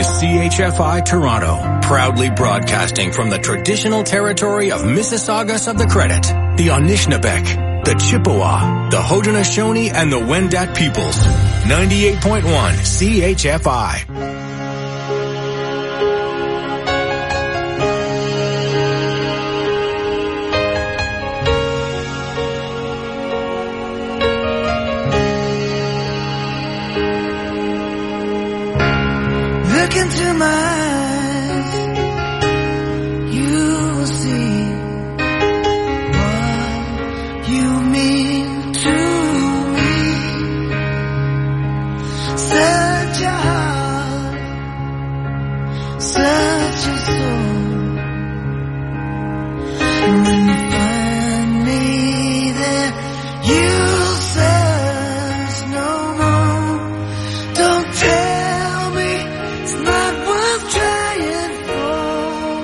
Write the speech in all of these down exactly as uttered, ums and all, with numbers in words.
is C H F I Toronto, proudly broadcasting from the traditional territory of Mississaugas of the Credit, the Anishinaabeg, the Chippewa, the Haudenosaunee, and the Wendat peoples. ninety-eight point one C H F I. Look into my eyes, you will see what you mean to me. Such a heart, such a soul. And when you find me there, you'll search no more. Don't tell me it's not worth trying for.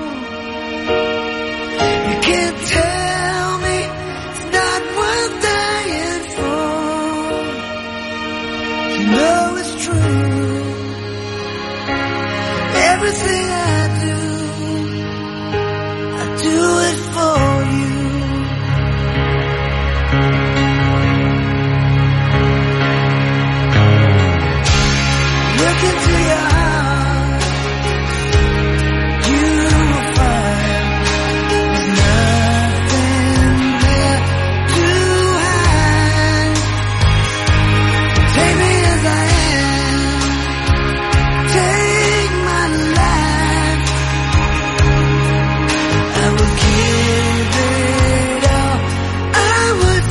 You can't tell me it's not worth dying for. You know it's true. Everything I do, I do it for you. Look into your heart, you will find there's nothing there to hide. Take me as I am, take my life. I would give it all, I would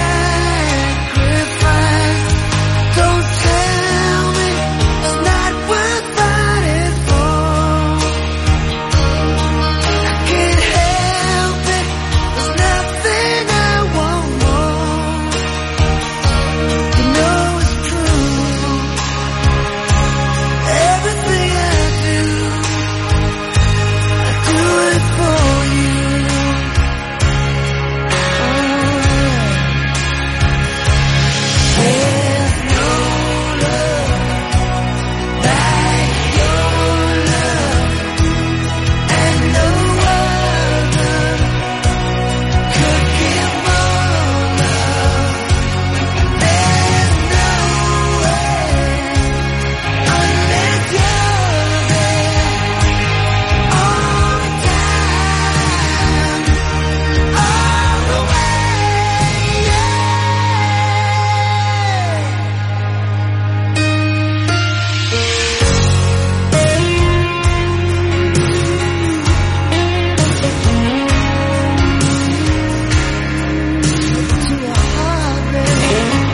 sacrifice. Don't tell me it's not worth fighting for. I can't help it, there's nothing I want more. You know it's true. Everything I do, I do it for you. There's no love like your love, and no other could give more love. There's no way unless you're there all the time, all the way. To your heart, baby.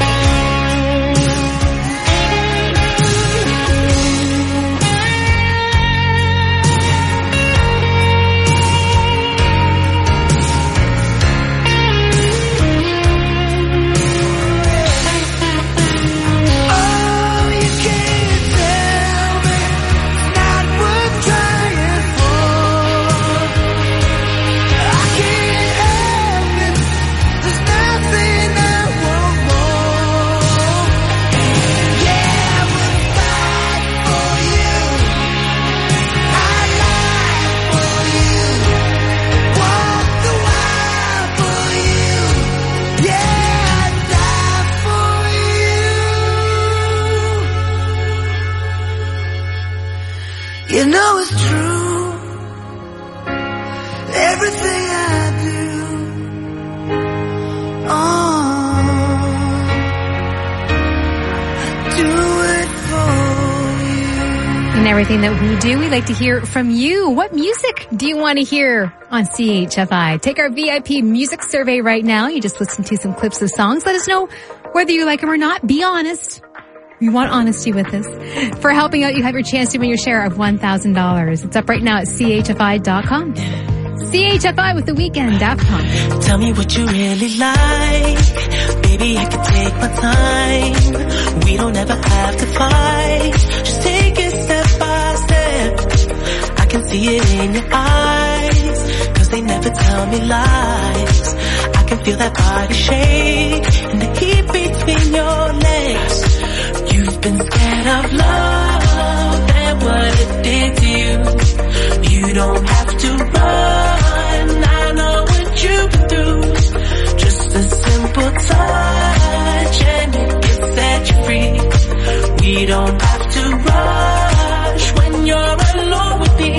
Oh, you can't tell me it's not worth trying for. I can't help it, there's nothing I want more. Yeah, I would fight for you, I'd lie for you, walk the wild for you. Yeah, I'd die for you. You know it's true. Everything I do, oh, I do it for you. And everything that we do, we like to hear from you. What music do you want to hear on C H F I? Take our V I P music survey right now. You just listen to some clips of songs. Let us know whether you like them or not. Be honest. We want honesty with this. For helping out, you have your chance to win your share of one thousand dollars. It's up right now at C H F I dot com. C H F I with The Weeknd, Daft Punk. Tell me what you really like. Baby, I can take my time. We don't ever have to fight. Just take it step by step. I can see it in your eyes, 'cause they never tell me lies. I can feel that body shake and the heat between your legs. You've been scared of love and what it did don't have to run. I know what you've been through. Just a simple touch and it can set you free. We don't have to rush when you're alone with me.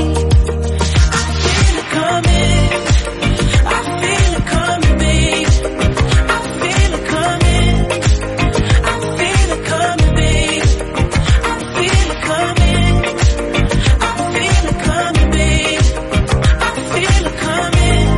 I feel it coming. I feel it coming, babe. I feel it coming. I feel it coming, babe. I feel it coming. I feel it coming, babe. I feel it coming.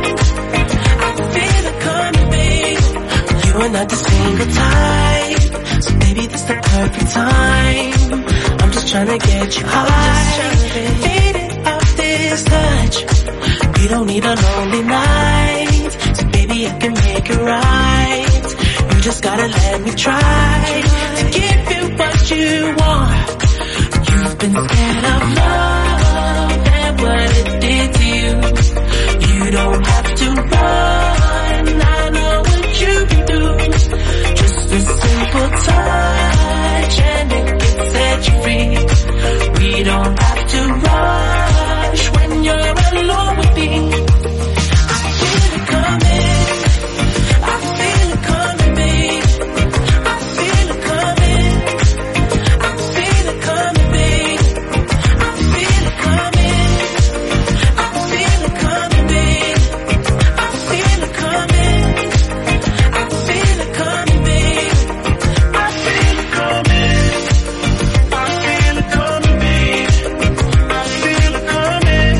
I feel it coming, babe. You are not the single type, so maybe this the perfect time. I'm just trying to get you high, faded off this touch. We don't need a lonely night, so baby I can make it right. You just gotta let me try to give you what you want. You've been scared of love and what it did to you. You don't have to run, I know what you've been through. Just a simple touch and it can set you free. We don't have to rush when you're alone with me. I feel it coming. I feel it coming, babe. I feel it coming. I feel it coming, babe. I feel it coming. I feel it coming, babe. I feel it coming. I feel it coming, babe. I feel it coming. I feel it coming, babe. I feel it coming.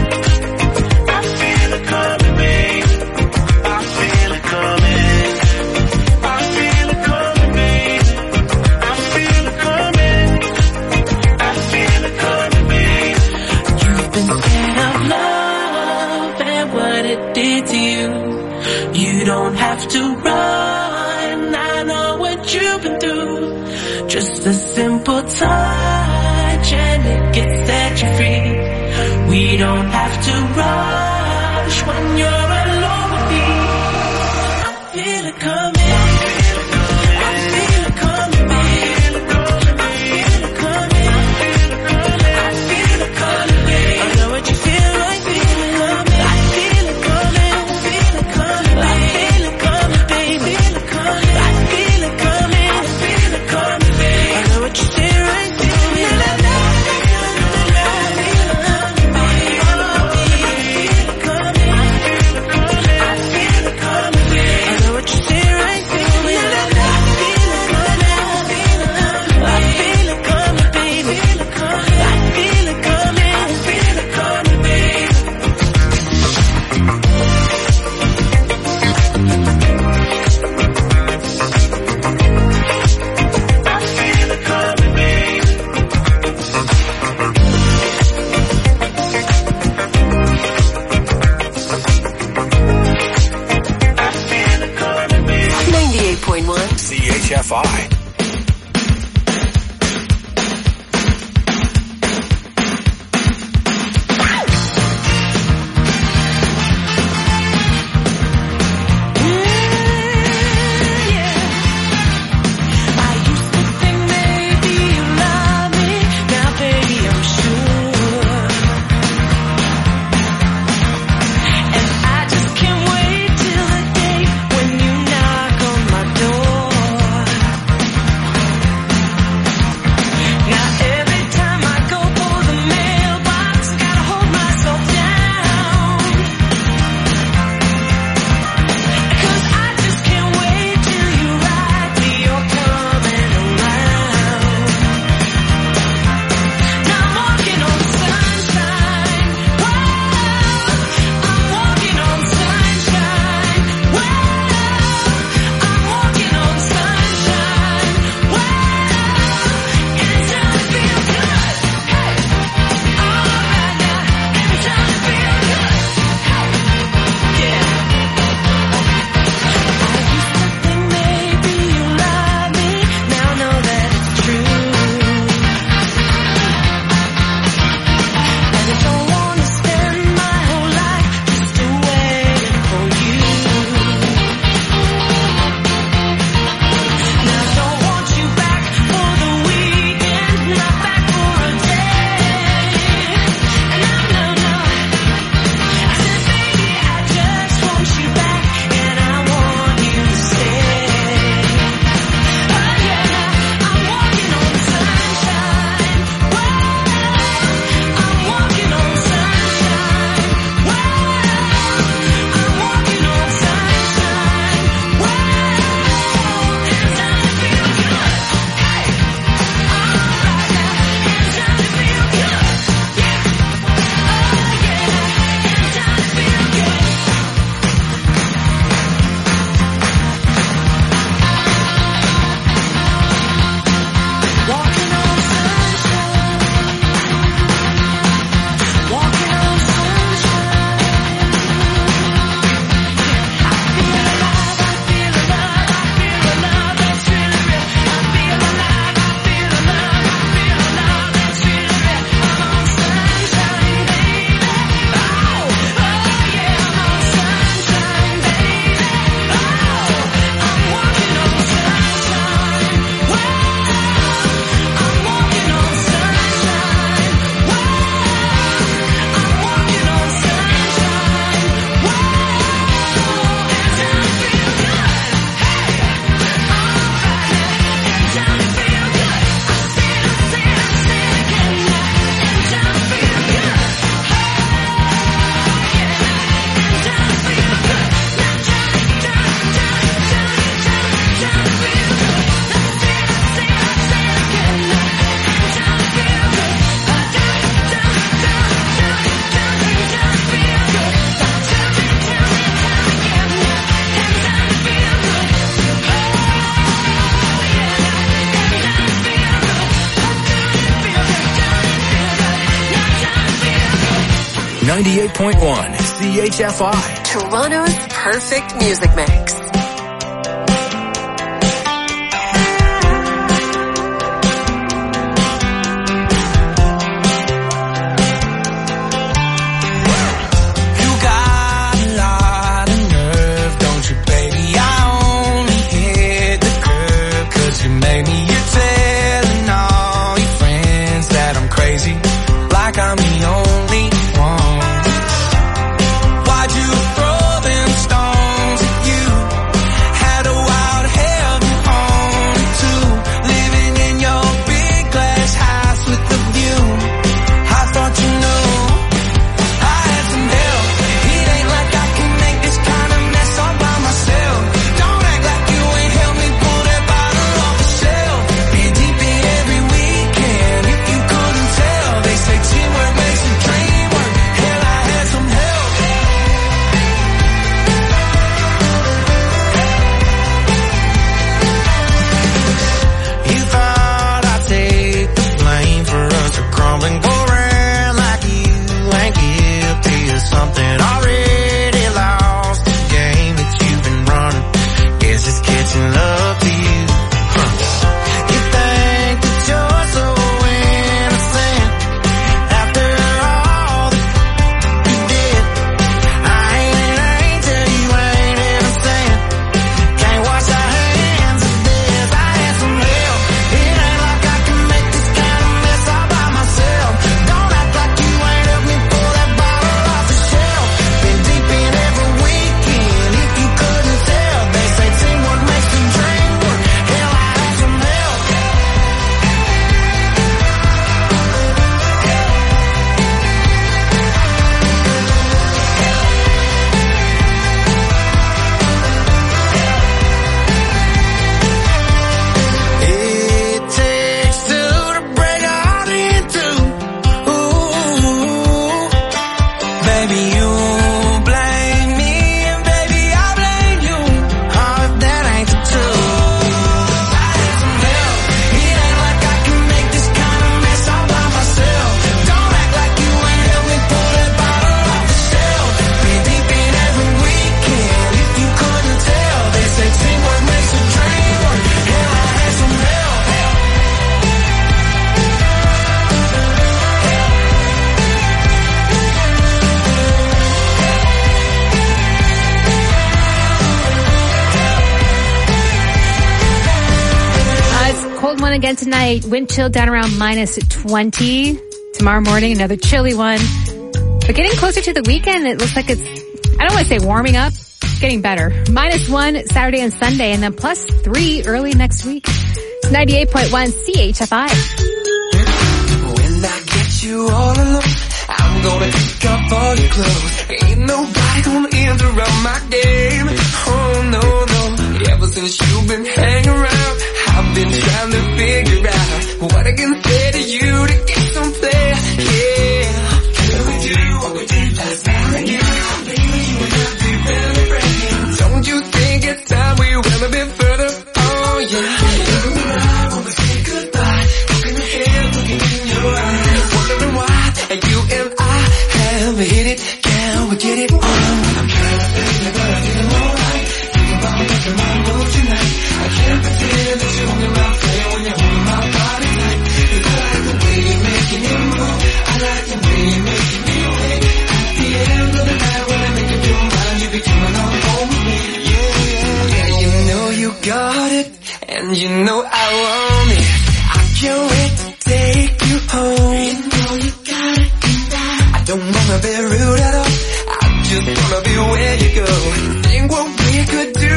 I feel it coming, babe. I feel it coming. I feel it coming, babe. I feel it coming. I feel it coming, babe. You've been scared of love and what it did to you. You don't have to run, I know what you've been through. Just a simple touch and it can set you free. We don't have to rush when you're alone with me. I feel it coming. I feel it coming, babe. I feel it coming. I feel it coming, babe. I know what you feel like. Feel it coming. I feel it coming. I feel it coming, babe. I feel it coming, babe. Feel it coming. I feel it coming. I feel it coming, babe. I know what you feel right. Feel it. La la la la la. I feel it coming, babe. I feel it coming. I feel it ninety-eight point one C H F I. Toronto's perfect music mix. Again tonight, wind chill down around minus twenty. Tomorrow morning, another chilly one. But getting closer to the weekend, it looks like it's, I don't want to say warming up, it's getting better. Minus one Saturday and Sunday, and then plus three early next week. It's ninety-eight point one C H F I. When I get you all alone, I'm gonna take off all your clothes. Ain't nobody gonna interrupt my game. Oh no, no. Ever since you've been hanging around, I've been trying to figure out what I can say to you to get some play. Yeah. Can we do what we did last night again? Baby, you and I be really breaking. Don't you think it's time we went a bit further? Oh yeah. Even when I want to say goodbye, looking ahead, looking in your eyes, wondering why you and I have hit it. Can we get it on? I'm trying to think but I did it all right. Thinking about making my move tonight. I can't pretend that you're only my friend when you're holding my body tight. 'Cause I like the way you're making it move. I like the way you're making me wait. At the end of the night when I make up your mind, you be coming on home with me. Yeah, yeah, yeah. You know you got it, and you know I want it. I can't wait to take you home. You know you got it, and I, I don't wanna be rude at all. I just wanna be where you go. Think what we could do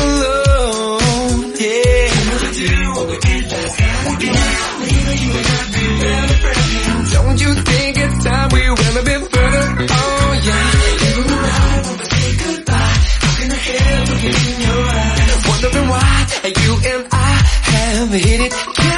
alone. Yeah. Do what we did last night again. Maybe you and I be really friends. Don't you think it's time we went a bit further? Oh yeah. Even when I want to say goodbye, looking ahead, looking in your eyes, wondering why you and I have hit it.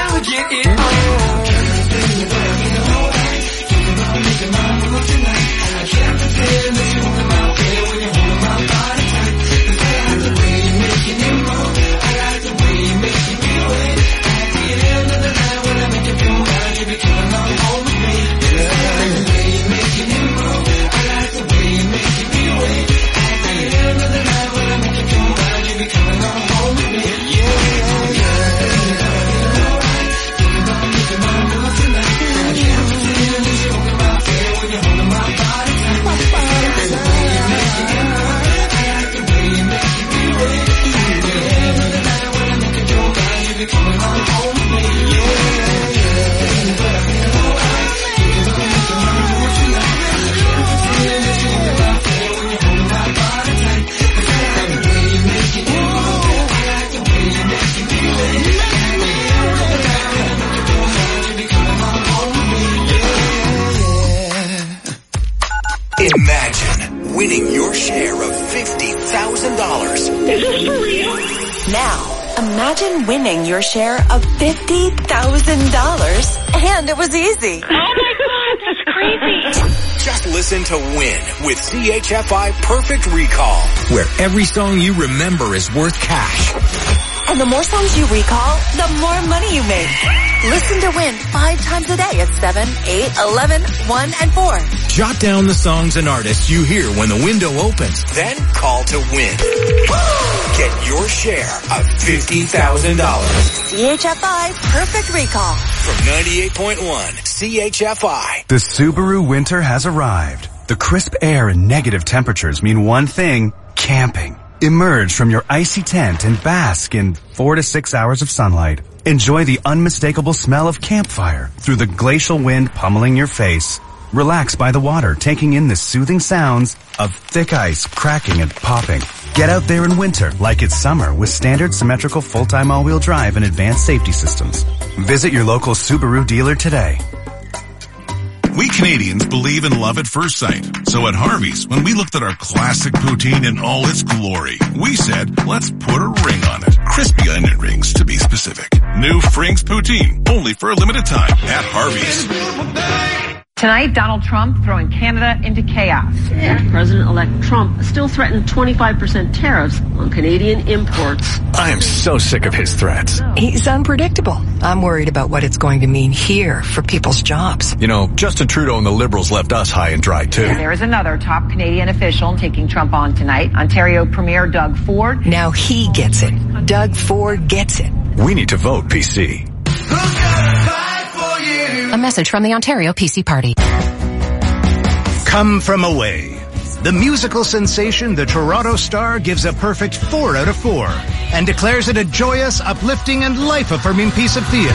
Is this for real? Now, imagine winning your share of fifty thousand dollars, and it was easy. Oh my God, that's crazy. Just listen to Win with C H F I Perfect Recall, where every song you remember is worth cash. And the more songs you recall, the more money you make. Listen to Win five times a day at seven, eight, eleven, one, and four. Jot down the songs and artists you hear when the window opens. Then call to Win. Get your share of fifty thousand dollars. C H F I Perfect Recall. From ninety-eight point one C H F I. The Subaru winter has arrived. The crisp air and negative temperatures mean one thing: camping. Emerge from your icy tent and bask in four to six hours of sunlight. Enjoy the unmistakable smell of campfire through the glacial wind pummeling your face. Relax by the water, taking in the soothing sounds of thick ice cracking and popping. Get out there in winter like it's summer with standard symmetrical full-time all-wheel drive and advanced safety systems. Visit your local Subaru dealer today. We Canadians believe in love at first sight. So at Harvey's, when we looked at our classic poutine in all its glory, we said, let's put a ring on it. Crispy onion rings, to be specific. New Frings Poutine, only for a limited time at Harvey's. Tonight, Donald Trump throwing Canada into chaos. President-elect Trump still threatened twenty-five percent tariffs on Canadian imports. I am so sick of his threats. He's unpredictable. I'm worried about what it's going to mean here for people's jobs. You know, Justin Trudeau and the Liberals left us high and dry, too. There is another top Canadian official taking Trump on tonight, Ontario Premier Doug Ford. Now he gets it. Doug Ford gets it. We need to vote P C. A message from the Ontario P C Party. Come From Away. The musical sensation The Toronto Star gives a perfect four out of four and declares it a joyous, uplifting, and life-affirming piece of theater.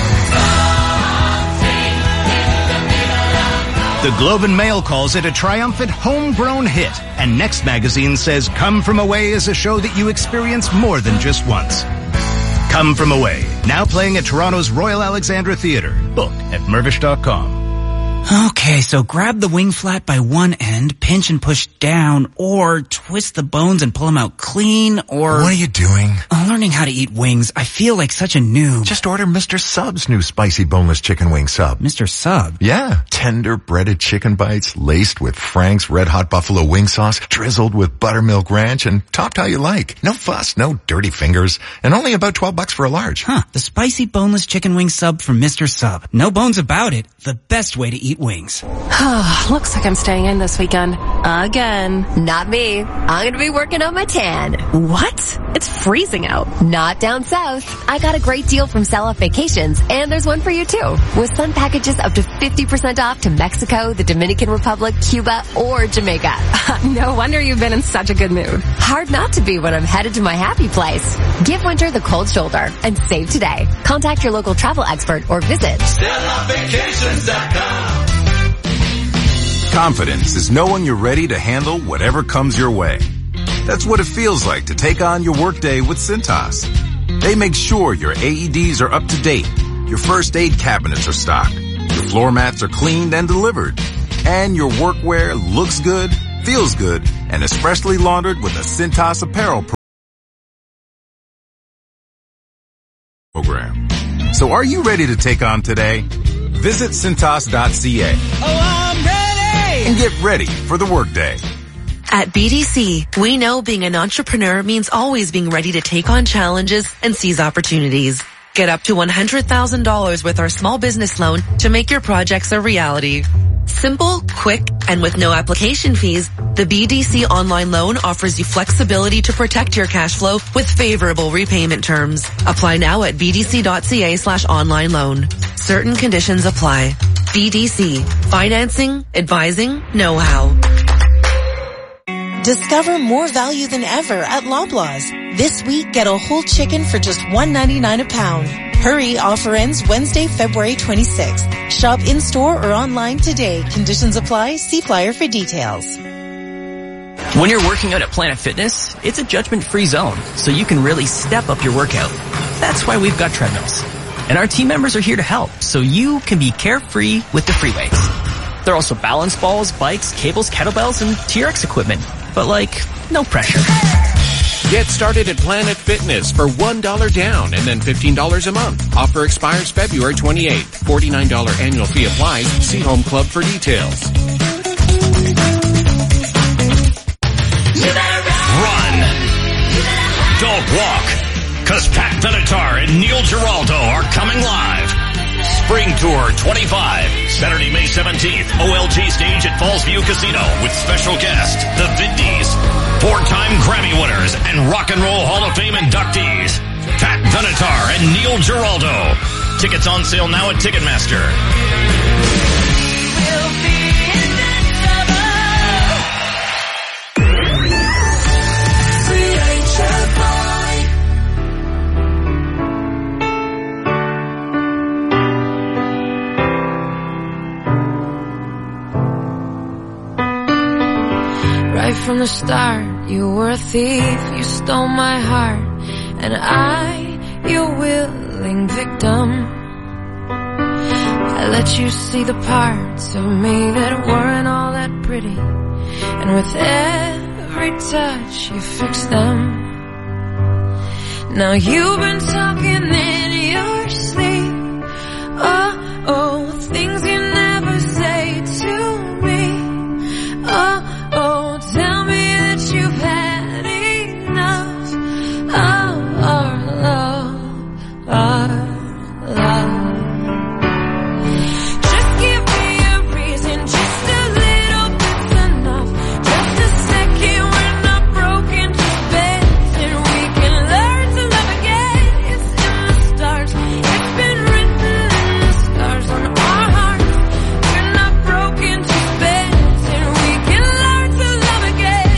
The Globe and Mail calls it a triumphant homegrown hit, and Next Magazine says Come From Away is a show that you experience more than just once. Come From Away, now playing at Toronto's Royal Alexandra Theatre. Book at Mirvish dot com. Okay, so grab the wing flat by one end, pinch and push down, or twist the bones and pull them out clean, or... What are you doing? I'm learning how to eat wings. I feel like such a noob. Just order Mister Sub's new spicy boneless chicken wing sub. Mister Sub? Yeah. Tender breaded chicken bites laced with Frank's Red Hot Buffalo wing sauce, drizzled with buttermilk ranch, and topped how you like. No fuss, no dirty fingers, and only about twelve bucks for a large. Huh. The spicy boneless chicken wing sub from Mister Sub. No bones about it. The best way to eat wings. Looks like I'm staying in this weekend. Again. Not me. I'm going to be working on my tan. What? It's freezing out. Not down south. I got a great deal from Sell Off Vacations, and there's one for you too. With sun packages up to fifty percent off to Mexico, the Dominican Republic, Cuba, or Jamaica. No wonder you've been in such a good mood. Hard not to be when I'm headed to my happy place. Give winter the cold shoulder and save today. Contact your local travel expert or visit sell off vacations dot com. Confidence is knowing you're ready to handle whatever comes your way. That's what it feels like to take on your workday with Cintas. They make sure your A E Ds are up to date, your first aid cabinets are stocked, your floor mats are cleaned and delivered, and your workwear looks good, feels good, and is freshly laundered with a Cintas apparel program. So are you ready to take on today? Visit Cintas dot C A. Oh, I'm ready! And get ready for the workday. At B D C, we know being an entrepreneur means always being ready to take on challenges and seize opportunities. Get up to one hundred thousand dollars with our small business loan to make your projects a reality. Simple, quick, and with no application fees, the B D C online loan offers you flexibility to protect your cash flow with favorable repayment terms. Apply now at B D C dot C A slash online loan. Certain conditions apply. B D C. Financing, advising, know-how. Discover more value than ever at Loblaws. This week, get a whole chicken for just one ninety-nine a pound. Hurry, offer ends Wednesday, February twenty-sixth. Shop in-store or online today. Conditions apply. See flyer for details. When you're working out at Planet Fitness, it's a judgment-free zone, so you can really step up your workout. That's why we've got treadmills. And our team members are here to help, so you can be carefree with the free weights. There are also balance balls, bikes, cables, kettlebells, and T R X equipment. But like, no pressure. Get started at Planet Fitness for one dollar down and then fifteen dollars a month. Offer expires February twenty-eighth. forty-nine dollars annual fee applies. See Home Club for details. Run. Don't walk. Cause Pat Benatar and Neil Giraldo are coming live. Spring Tour twenty-five. Saturday, May seventeenth. O L G stage at Fallsview Casino with special guest, the Vindies. Four-time Grammy winners and Rock and Roll Hall of Fame inductees. Pat Benatar and Neil Giraldo. Tickets on sale now at Ticketmaster. Right from the start, you were a thief, you stole my heart, and I, your willing victim. I let you see the parts of me that weren't all that pretty, and with every touch you fixed them. Now you've been talking in your sleep, oh, oh, things you never say to me, oh, oh, tell me that you've had enough of our love, our love. Just give me a reason, just a little bit's enough. Just a second, we're not broken, just bends, and we can learn to love again. It's in the stars, it's been written in the stars on our hearts. We're not broken, just bends, and we can learn to love again.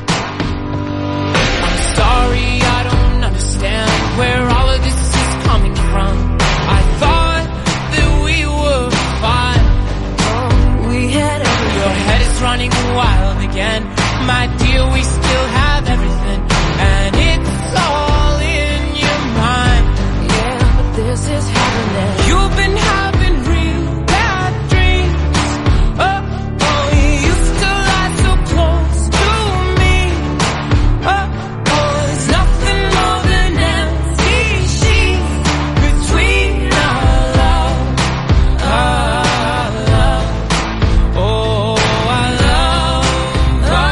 I'm sorry, I don't understand where all of this is coming from. I thought that we were fine. Oh, we had everything. Your head is running wild again. My dear, we still have everything, and it's all in your mind. Yeah, but this is happening. You've been having real bad dreams. Oh, oh, you used to lie so close to me. Oh, oh, there's nothing more than empty sheets between our love, our love. Oh, our love, our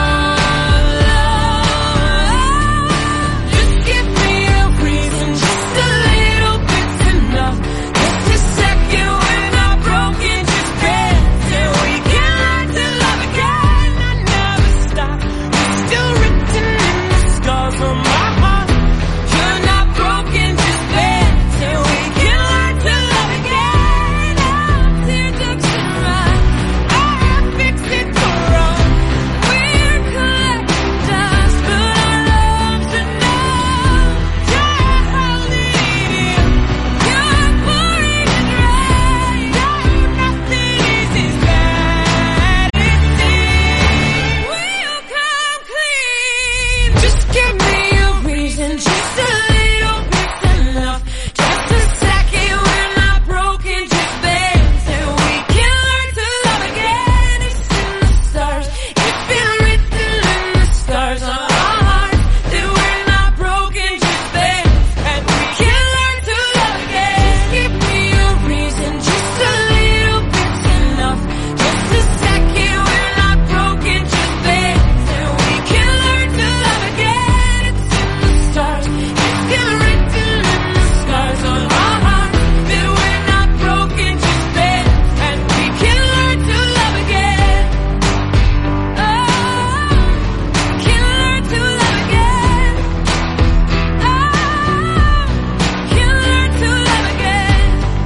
love. Just give me a reason, just a little bit's enough. Just a second, we're not broken, just bends, and we can learn to love again. I never stop, it's still written in the scars on my heart. You're not broken, just bends, and we can learn to love again. Our teardrops are right, our fix it to wrong. We're collecting dust, but our loves are numb. You're holding it in, you're pouring it right. No, nothing is as bad as this. Will you come clean? Just give me a reason, just a little bit's enough. Just a second, we're not broken, just bends, and we can learn to love again. It's in the stars, it's been written in the stars on our hearts that we're not broken, just bends, and we can learn to love again. Just give me a reason, just a little bit's enough. Just a second, we're not broken, just bends, and we can learn to love again. It's in the stars, it's been written in the stars on our hearts that we're not broken, just bends, and we can learn to love again. Oh, can learn to love again. Oh, can learn to love again.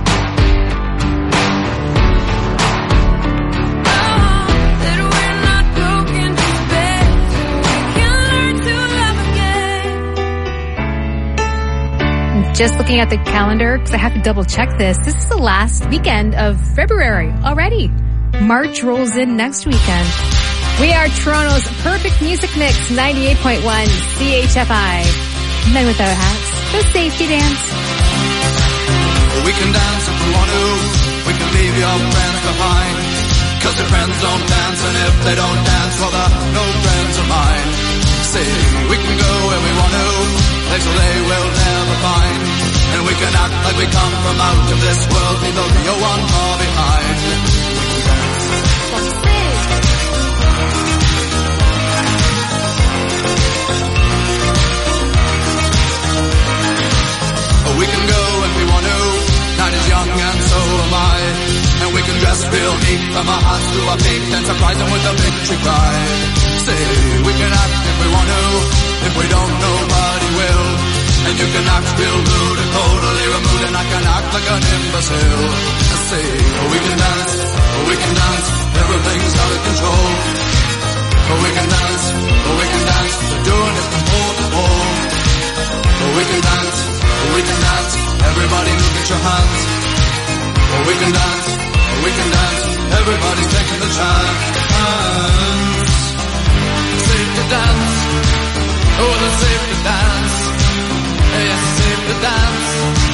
Oh, that we're not broken, just bends, and we can learn to love again. Just looking at the calendar, because I have to double check this. This is the last weekend of February already. March rolls in next weekend. We are Toronto's perfect music mix, ninety-eight point one C H F I. Men Without Hats, the safety dance. We can dance if we want to. We can leave your friends behind. Cause your friends don't dance, and if they don't dance, well, they're no friends of mine. say we can go where we want to, places they will never find. And we can act like we come from out of this world, leave the real one far behind. We can go if we want to, night is young and so am I. And we can dress real neat from our hearts to our feet and surprise them with a victory cry. Say, we can act if we want to, if we don't nobody will. And you can act real rude and totally removed, and I can act like an imbecile. Say, we can dance, we can dance, everything's out of control. We can dance, we can dance, we're doing it from pole to pole. We can dance, we can dance, everybody look at your hands. We can dance, we can dance, everybody's taking the chance. Safe to dance, oh it's safe to dance. Yes, it's safe to dance.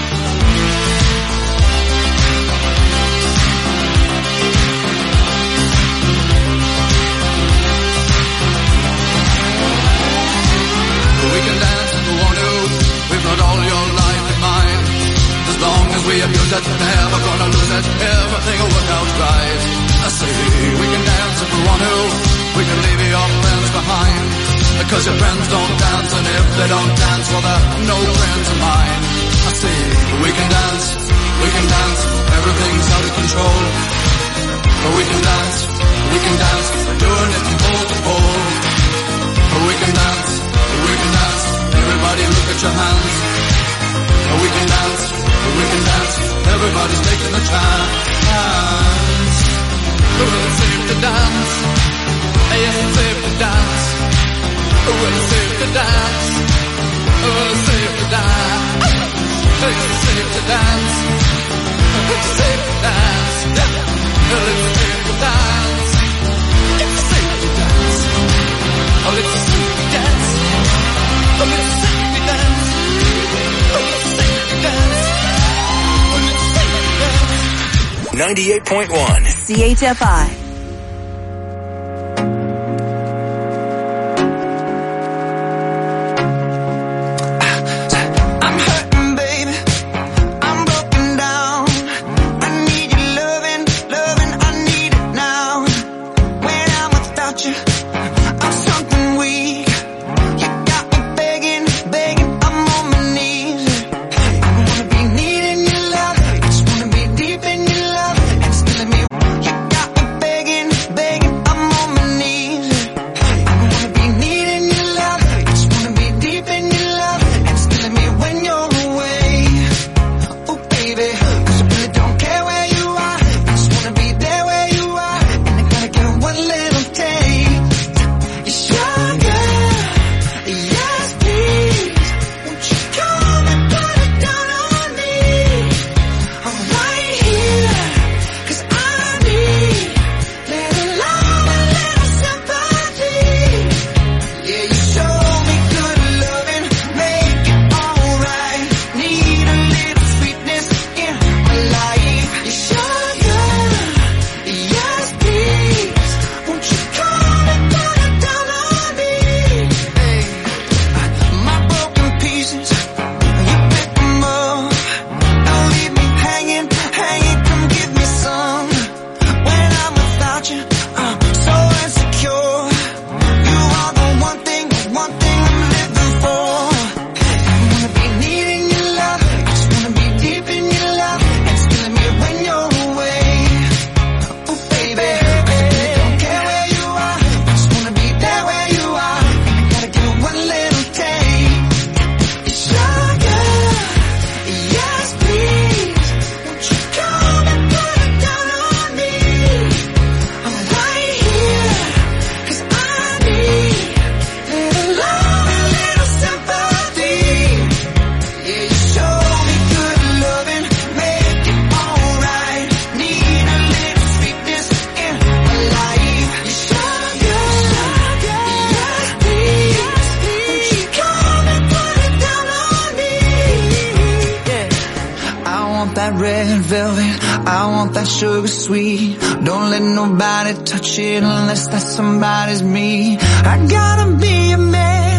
We can dance if we want to, we've got all your life in mind. As long as we abuse it, never gonna lose it, everything will work out right. I say, we can dance if we want to, we can leave your friends behind. Because your friends don't dance, and if they don't dance, well they're no friends of mine. I say, we can dance, we can dance, everything's out of control. But we can dance, we can dance, we're doing it from pole to pole. But we can dance, we can dance, everybody look at your hands. We can dance, we can dance, everybody's taking a chance. Well, it's safe to dance, yes, it's safe to dance. Well, it's safe to dance, well, it's safe to dance. It's safe to dance, it's safe to dance. Well, it's safe to dance, it's safe to dance. Oh, it's safe to dance, oh, it's safe to dance. ninety-eight point one C H F I. red velvet, I want that sugar sweet. Don't let nobody touch it unless that somebody's me. I gotta be a man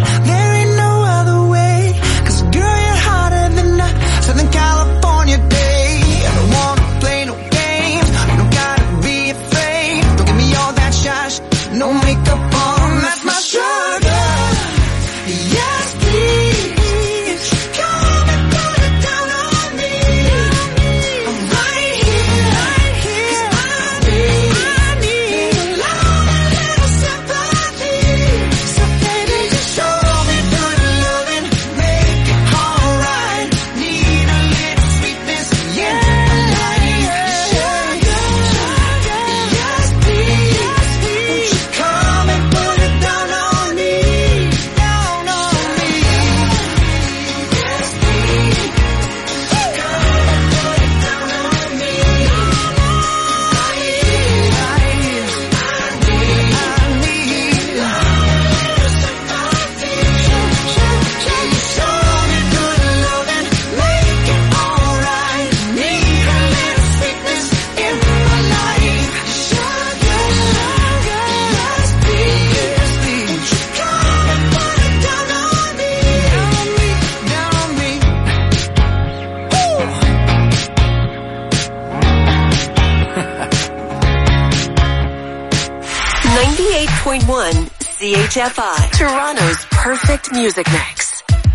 point one C H F I, Toronto's perfect music mix.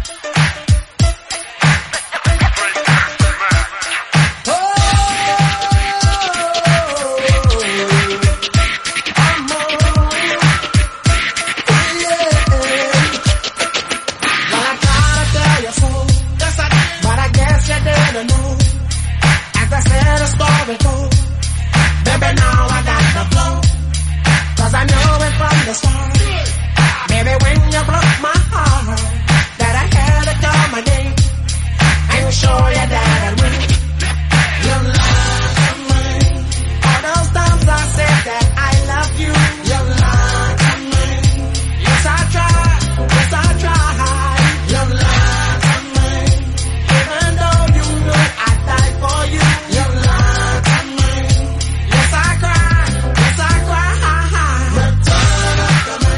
Baby, now I got the flow, 'cause I know it from the start. Baby, when you broke my heart, that I had to call my name and show you that I win. You lied to me. All those times I said that I love you, you lied to me. Yes, I tried, yes, I tried. You lied to me. Even though you knew I'd die for you, you lied to me. Yes, I cried, yes, I cried. Return after me.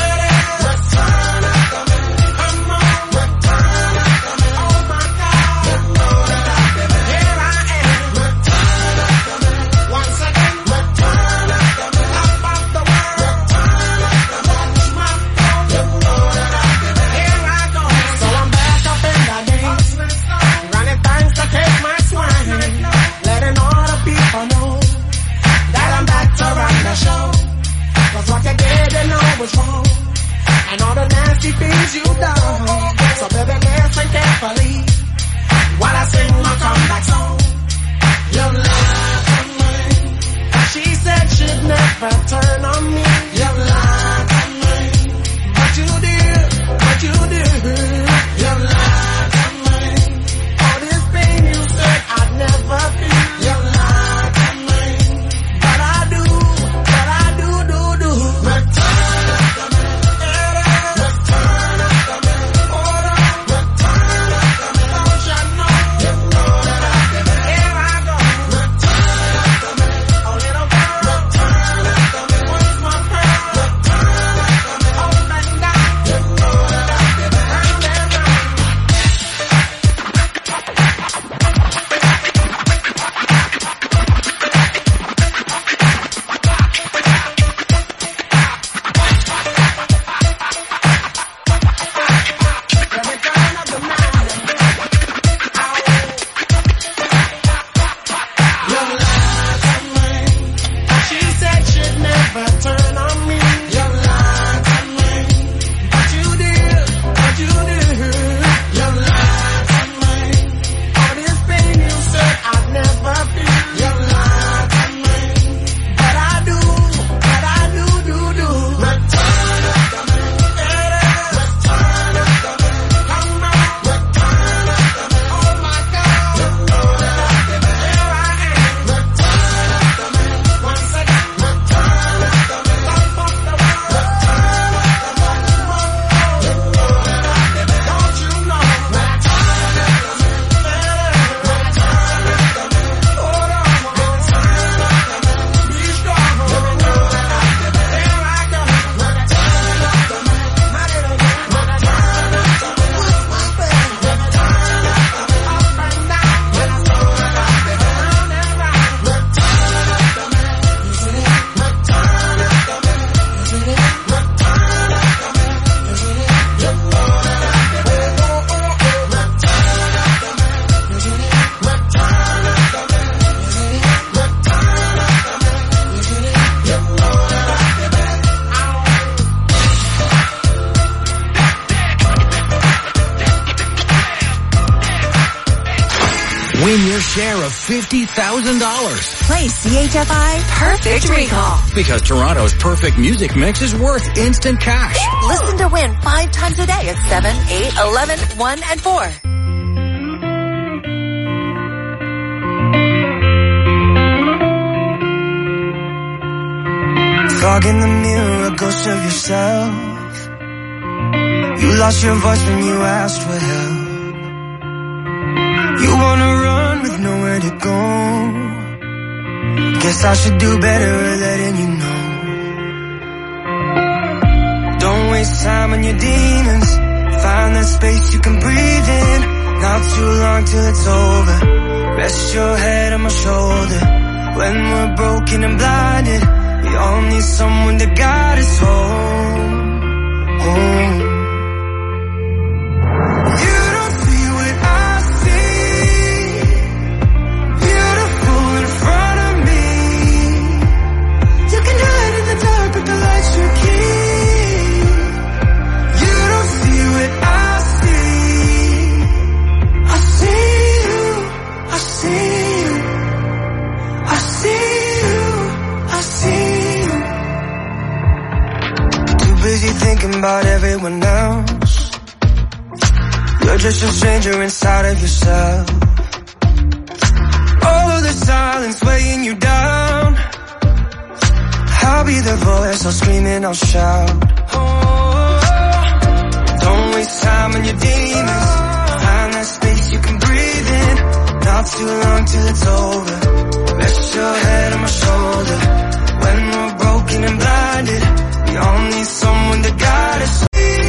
Return after me. Come on, return after me. Oh my God, you know that I give it. Here I am. Return after me. Once again, return after me. Top of the world. Return after me. Watch my flow. You know that I give it. Here I go. So I'm back up in the days, running things to take my swing, letting all the people know that I'm back to run the show. 'Cause what you did, you know was wrong, and all the nasty things you done. So baby, listen carefully while I sing my comeback song. You lied to me. She said she'd never turn on me. You lied to me. But you did, but you did. You lied to me. All this pain you said I'd never feel. You lied to me. But I do, but I do, do, do. Return after me. Return after me. Hold on. Return after me. Don't you know? You know that I give it. Here I go. Return after me. A little girl. Return after me. What's my prayer? Return after me. Up and down. You know that I give it. Round and round. You lied to me. She said she'd never turn on me. You lied to me. But you did, but you did. You lied to me. All this pain you said I'd never feel. You lied to me. But I do, but I do, do, do. Return after me. Return after me. Come on. Return after me. Oh my God. You know that I give it. Here I am. Return after me. Once again. Return after me. Top of the world. Return after me. You know that I give it. Don't you know? Return after me. Return after me. Hold on. Return after me. Be strong. You know that I give it. Here I go. Return after me. My little girl. Return after me. What's my bed? Return after me. Up and down. You know that I give it. Round and round. Return after me. Isn't it? Return after me. Isn't it? Return after me. Isn't it? You know that I give it. Oh, oh, oh. Return after me. Isn't it? Return after me. Isn't it? Return after me. Isn't it? You know that I give it. Win your share of fifty thousand dollars. Play C H F I Perfect Recall. Because Toronto's perfect music mix is worth instant cash. Listen to win five times a day at seven, eight, eleven, one, and four. Fog in the mirror, a ghost of yourself. You lost your voice when you asked for help. You wanna run with nowhere to go. Guess I should do better at letting you know. Don't waste time on your demons. Find that space you can breathe in. Not too long till it's over. Rest your head on my shoulder. When we're broken and blinded, We all need someone to guide us home, home. You don't see what I see, beautiful in front of me. You can hide in the dark with the lights you keep. You don't see what I see. I see you, I see you, I see you, I see you. Too busy thinking about everyone else. You're just a stranger inside of yourself. All of the silence weighing you down. I'll be the voice, I'll scream and I'll shout. Oh, don't waste time on your demons. Find that space you can breathe in. Not too long till it's over. Rest your head on my shoulder. When we're broken and blinded, we all need someone to guide us.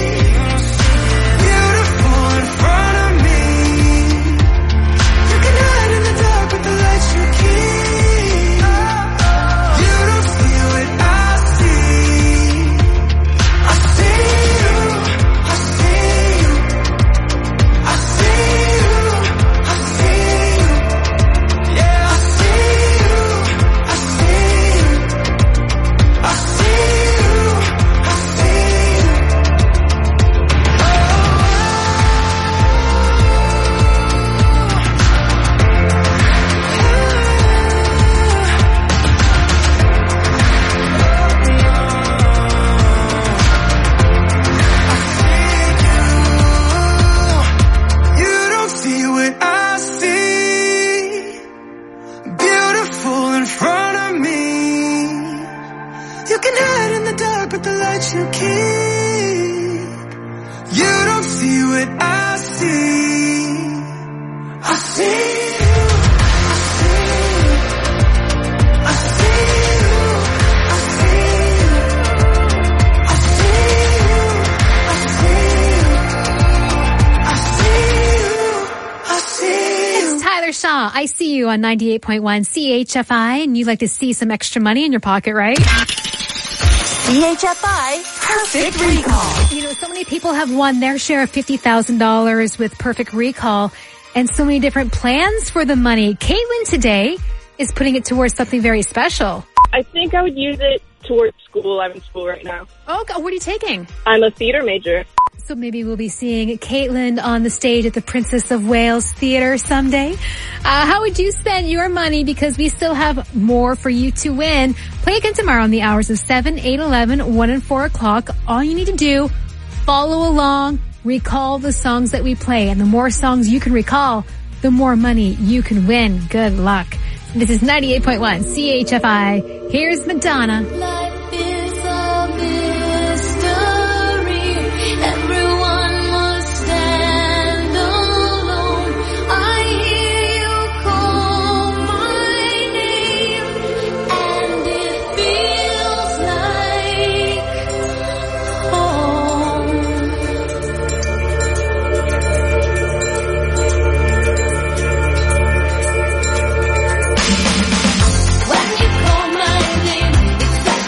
Beautiful in front of me. You can hide in the dark with the lights you keep. You don't see what I see. I see you, I see you, I see you, I see you. Yeah, I see you, I see you, I see you, I see you. You don't see what I see, beautiful in front of me. You can hide in the dark with the lights you keep. You don't see what I see. I see you, I see you, I see you, I see you, I see you, I see you, I see you, I see you. It's Tyler Shaw. I see you on ninety-eight point one C H F I, and you'd like to see some extra money in your pocket, right? C H F I Perfect Recall. You know, so many people have won their share of fifty thousand dollars with Perfect Recall and so many different plans for the money. Caitlin today is putting it towards something very special. I think I would use it towards school. I'm in school right now. Oh, God, what are you taking? I'm a theater major. So maybe we'll be seeing Caitlin on the stage at the Princess of Wales Theatre someday. Uh, how would you spend your money? Because we still have more for you to win. Play again tomorrow on the hours of seven, eight, eleven, one, and four o'clock. All you need to do, follow along, recall the songs that we play. And the more songs you can recall, the more money you can win. Good luck. This is ninety-eight point one C H F I. Here's Madonna. Life is a mystery. Everyone must stand alone. I hear you call my name, and it feels like home. When you call my name, it's like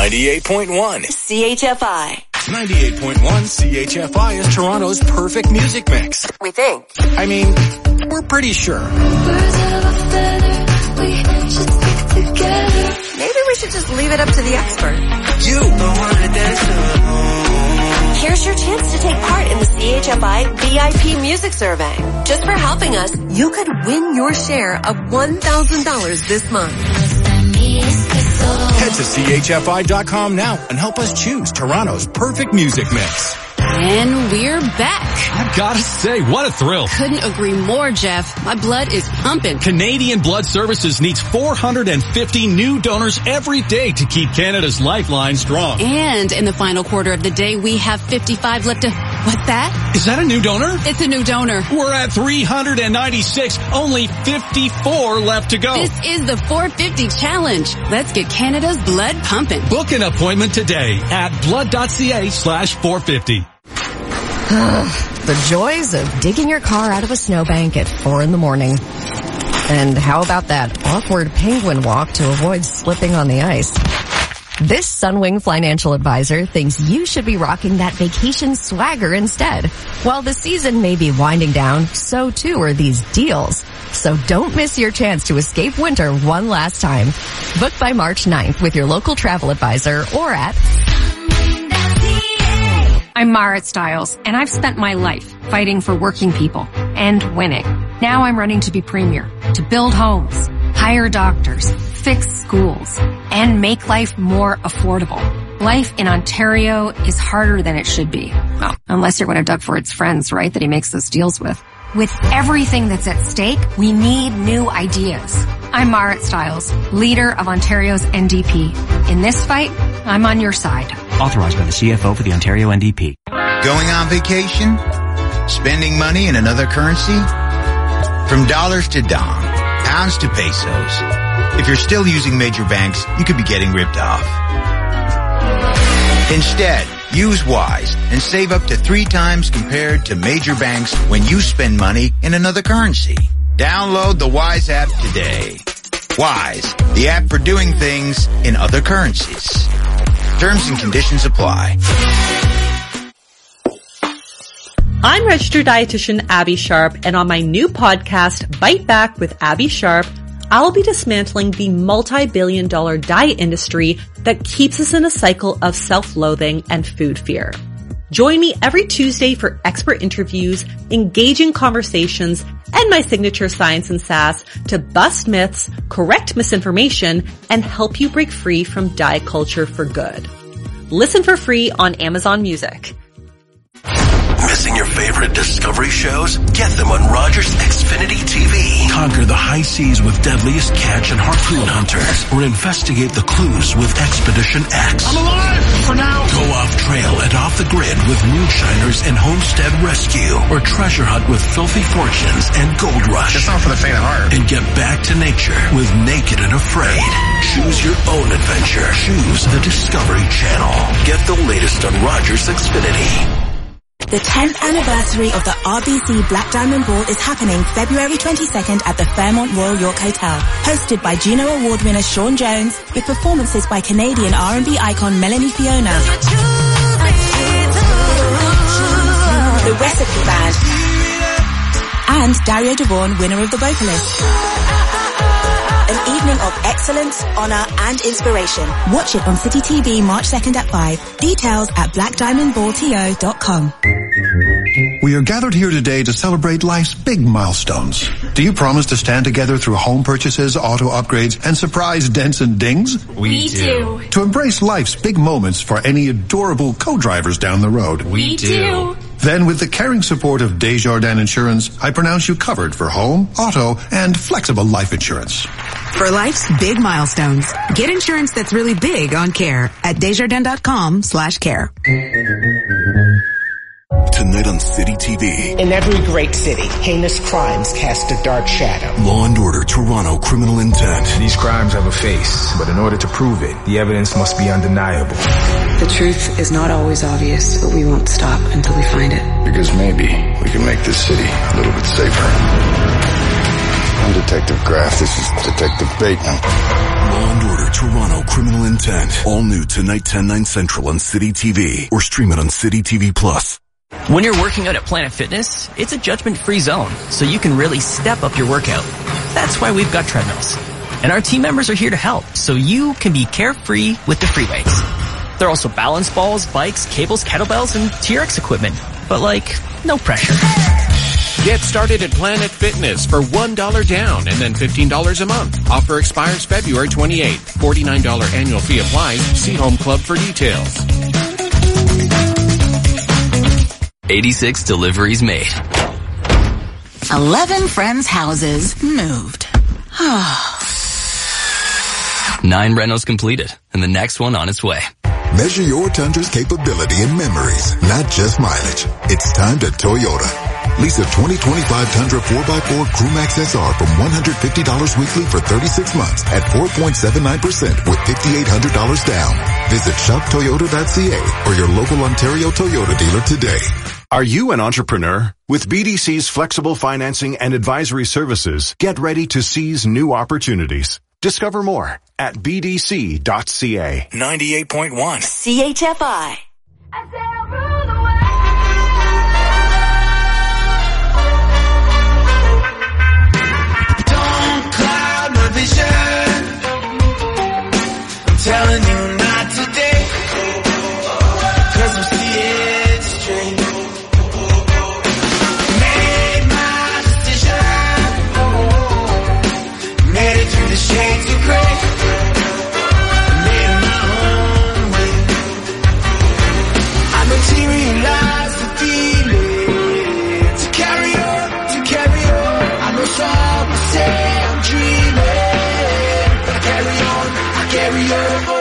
ninety-eight point one. C H F I. ninety-eight point one C H F I is Toronto's perfect music mix. We think. I mean, we're pretty sure. Maybe we should just leave it up to the expert. You don't wanna dance alone. Here's your chance to take part in the C H F I V I P Music Survey. Just for helping us, you could win your share of one thousand dollars this month. Head to C H F I dot com now and help us choose Toronto's perfect music mix. And we're back. I've gotta say, what a thrill. Couldn't agree more, Jeff. My blood is pumping. Canadian Blood Services needs four hundred fifty new donors every day to keep Canada's lifeline strong. And in the final quarter of the day, we have fifty-five left to... What's that? Is that a new donor? It's a new donor. We're at three hundred ninety-six, only fifty-four left to go. This is the four fifty challenge. Let's get Canada's blood pumping. Book an appointment today at blood.ca slash 450. The joys of digging your car out of a snowbank at four in the morning. And how about that awkward penguin walk to avoid slipping on the ice? This Sunwing financial advisor thinks you should be rocking that vacation swagger instead. While the season may be winding down, so too are these deals. So don't miss your chance to escape winter one last time. Book by March ninth with your local travel advisor or at... I'm Marit Stiles, and I've spent my life fighting for working people and winning. Now I'm running to be premier, to build homes, hire doctors, fix schools, and make life more affordable. Life in Ontario is harder than it should be. Well, unless you're one of Doug Ford's friends, right, that he makes those deals with. With everything that's at stake, we need new ideas. I'm Marit Stiles, leader of Ontario's N D P. In this fight, I'm on your side. Authorized by the C F O for the Ontario N D P. Going on vacation? Spending money in another currency? From dollars to dong, pounds to pesos. If you're still using major banks, you could be getting ripped off. Instead, use Wise and save up to three times compared to major banks when you spend money in another currency. Download the Wise app today. Wise, the app for doing things in other currencies. Terms and conditions apply. I'm registered dietitian Abby Sharp, and on my new podcast, Bite Back with Abby Sharp, I'll be dismantling the multi-billion dollar diet industry that keeps us in a cycle of self-loathing and food fear. Join me every Tuesday for expert interviews, engaging conversations, and my signature science and sass to bust myths, correct misinformation, and help you break free from diet culture for good. Listen for free on Amazon Music. Missing your favorite Discovery shows? Get them on Rogers Xfinity T V. Conquer the high seas with Deadliest Catch and Harpoon Hunters, or investigate the clues with Expedition X. I'm alive for now. Go off trail and off the grid with Moonshiners and Homestead Rescue, or treasure hunt with Filthy Fortunes and Gold Rush. It's not for the faint of heart. And get back to nature with Naked and Afraid. Choose your own adventure. Choose the Discovery Channel. Get the latest on Rogers Xfinity. The tenth anniversary of the R B C Black Diamond Ball is happening February twenty-second at the Fairmont Royal York Hotel. Hosted by Juno Award winner Sean Jones, with performances by Canadian R and B icon Melanie Fiona, The Recipe Band, and Dario Devon, winner of The Vocalist. An evening of excellence, honor, and inspiration. Watch it on City T V March second at five. Details at black diamond ball t o dot com. We are gathered here today to celebrate life's big milestones. Do you promise to stand together through home purchases, auto upgrades, and surprise dents and dings? We, we do. To embrace life's big moments for any adorable co-drivers down the road? We, we do. do. Then with the caring support of Desjardins Insurance, I pronounce you covered for home, auto, and flexible life insurance. For life's big milestones, get insurance that's really big on care at desjardins.com slash care. Tonight on City T V. In every great city, heinous crimes cast a dark shadow. Law and Order Toronto Criminal Intent. These crimes have a face, but in order to prove it, the evidence must be undeniable. The truth is not always obvious, but we won't stop until we find it. Because maybe we can make this city a little bit safer. Under Detective Graff. This is Detective Bateman. Law and Order Toronto Criminal Intent. All new tonight, ten, nine Central on City T V. Or stream it on City T V Plus. When you're working out at Planet Fitness, it's a judgment-free zone, so you can really step up your workout. That's why we've got treadmills. And our team members are here to help, so you can be carefree with the free weights. There are also balance balls, bikes, cables, kettlebells, and T R X equipment. But like, no pressure. Get started at Planet Fitness for one dollar down and then fifteen dollars a month. Offer expires February twenty-eighth. forty-nine dollars annual fee applies. See Home Club for details. eighty-six deliveries made. eleven friends' houses moved. Nine renos completed, and the next one on its way. Measure your Tundra's capability and memories, not just mileage. It's time to Toyota. Lease a twenty twenty-five Tundra four by four Crewmax S R from one hundred fifty dollars weekly for thirty-six months at four point seven nine percent with five thousand eight hundred dollars down. Visit shop toyota dot c a or your local Ontario Toyota dealer today. Are you an entrepreneur? With B D C's flexible financing and advisory services, get ready to seize new opportunities. Discover more at b d c dot c a. ninety-eight point one C H F I. Don't cloud my vision. I'm telling you not today. 'Cause I'm seeing straight. Made my decision. Made it through the shades of gray. Made it my own way. I materialize the feeling. To carry on, to carry on. I know some will say I'm dreaming. But I carry on, I carry on.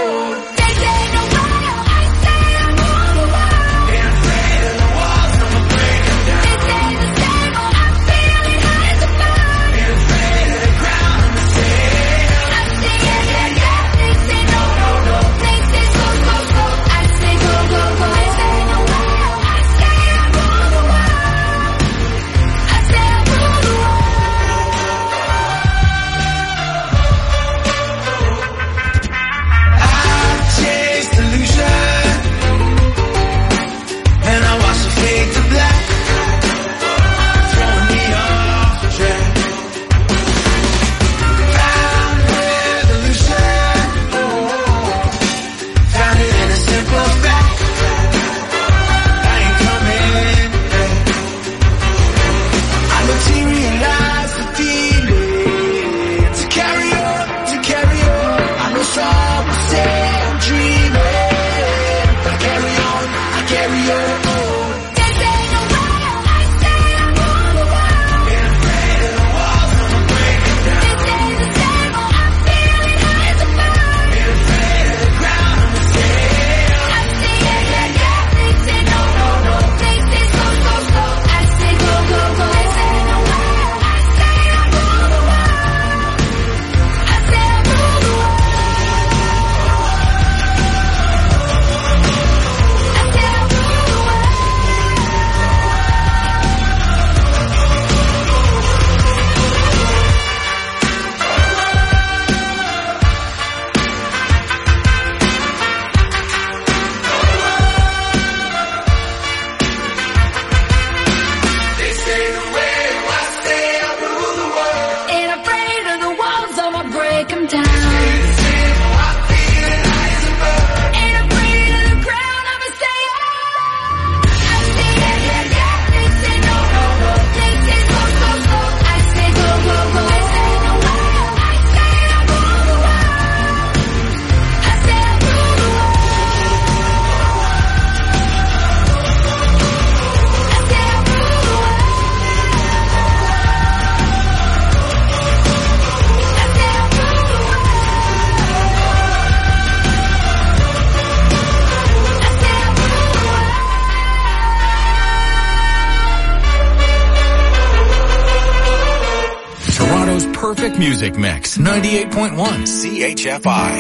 Perfect music mix, ninety-eight point one C H F I.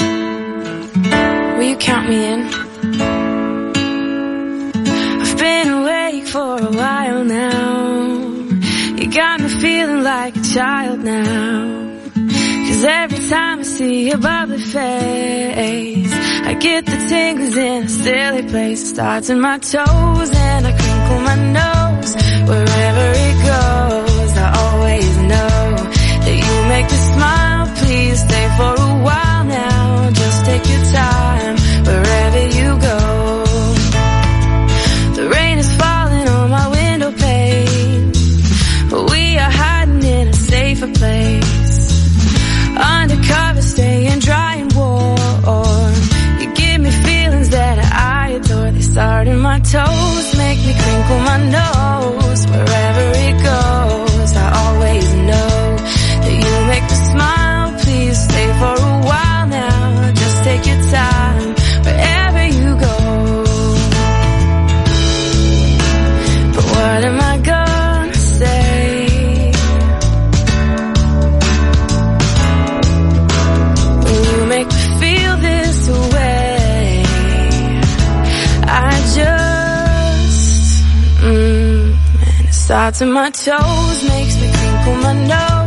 Will you count me in? I've been for a while now. You got me feeling like a child now. Cause every time I see your bubbly face, I get the tingles in a silly place. It starts in my toes and I crinkle my nose. Wherever it goes, I always know that you make me smile. Please stay for a while now. Just take your time wherever you go. The rain is falling on my window pane. We are hiding in a safer place. Undercover, staying dry and warm. You give me feelings that I adore. They start in my toes, make me crinkle my nose. Wherever it goes, I always know that you make me smile. Please stay for a while now. Just take your time wherever you go. But what am I gonna say? Make me feel this way. I just, mm, and it starts in my toes, makes me crinkle my nose.